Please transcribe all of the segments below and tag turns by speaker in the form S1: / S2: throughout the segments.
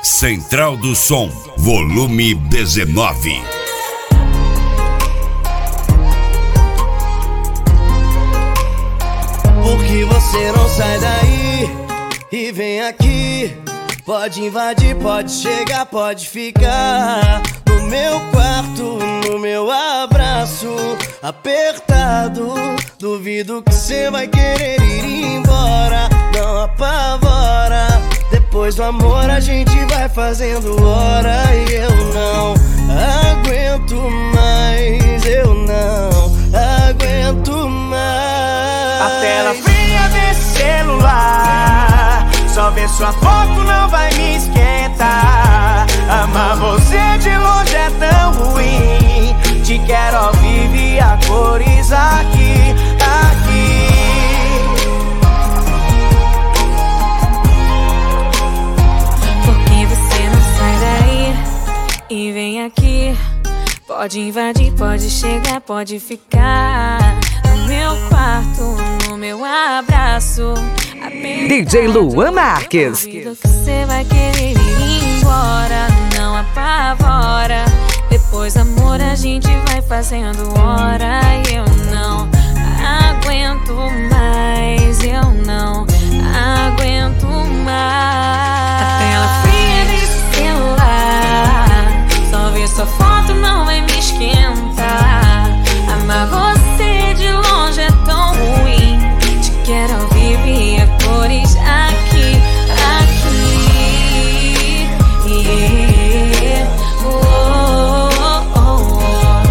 S1: Central do Som, volume 19.
S2: Por que você não sai daí e vem aqui? Pode invadir, pode chegar, pode ficar no meu quarto, no meu abraço apertado. Duvido que você vai querer ir embora, não apavora. Depois do amor a gente vai fazendo hora e eu não aguento mais, eu não aguento mais.
S3: A tela fria desse celular, só ver sua foto não vai me esquentar. Amar você de longe é tão ruim, te quero ao vivo e a cores aqui, aqui.
S4: Por que você não sai daí e vem aqui? Pode invadir, pode chegar, pode ficar no meu quarto, no meu abraço.
S5: DJ Luan Marques.
S4: Duvido que você vai querer ir embora, não apavora. Depois amor a gente vai fazendo hora e eu não aguento mais, eu não aguento mais. A tela fria desse celular, só ver sua foto não vai me esquentar. Amar você de longe é tão ruim, te quero ao vivo e a cores aqui, aqui. Yeah. Oh, oh, oh.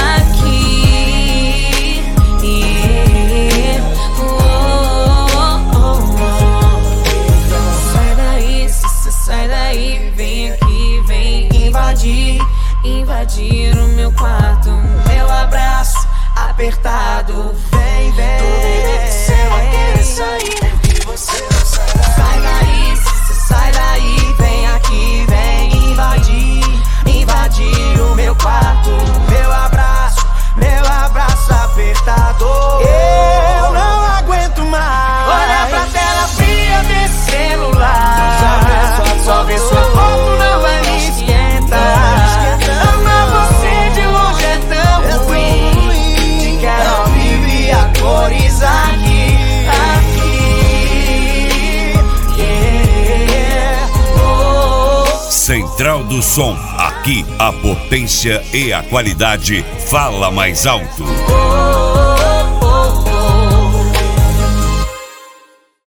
S4: Aqui. Yeah. Oh, oh, oh. Sai daí, sai daí, vem aqui, vem invadir, invadir o meu quarto, meu abraço apertado.
S3: Vem, vem, duvido que você vai querer sair, porque você não sai daí. Sai daí, sai daí, vem aqui, vem invadir, invadir o meu quarto, meu abraço apertado. Eu não aguento mais olhar pra tela fria desse celular, só ver sua foto não vai me esquentar. Amar você de longe é tão ruim, te quero ao vivo e a cores aqui, aqui. Yeah. Oh.
S1: Central do Som, aqui a potência e a qualidade fala mais alto.